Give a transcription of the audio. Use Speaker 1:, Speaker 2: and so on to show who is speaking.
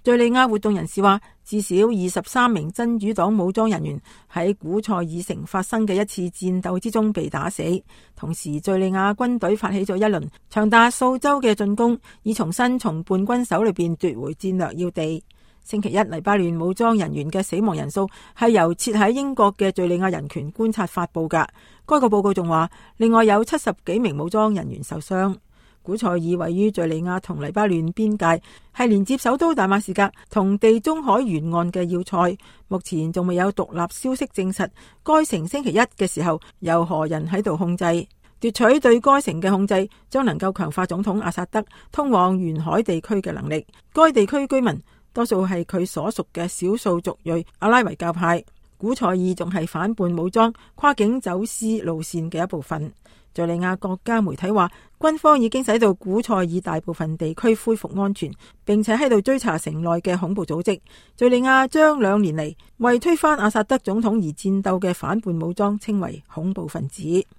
Speaker 1: 敘利亞活動人士話，至少23名真主黨武裝人員喺古塞爾城發生嘅一次戰鬥之中被打死。同時，敘利亞軍隊發起咗一輪長達數周嘅進攻，以重新從叛軍手裏邊奪回戰略要地。星期一，黎巴嫩武裝人員嘅死亡人數係由設喺英國嘅敘利亞人權觀察發佈㗎。該個報告仲話，另外有70幾名武裝人員受傷。古塞爾位於敘利亞同黎巴嫩邊界，係連接首都大馬士革同地中海沿岸嘅要塞。目前仲未有獨立消息證實該城星期一嘅時候由何人喺度控制。奪取對該城嘅控制，將能夠強化總統阿薩德通往沿海地區嘅能力。該地區居民多數係佢所屬嘅少數族裔阿拉維教派。古塞爾仲係反叛武裝跨境走私路線嘅一部分。敘利亞國家媒體話，軍方已經使到古塞爾大部分地區恢復安全，並且喺度追查城內嘅恐怖組織。敘利亞將2年嚟為推翻阿薩德總統而戰鬥嘅反叛武裝稱為恐怖分子。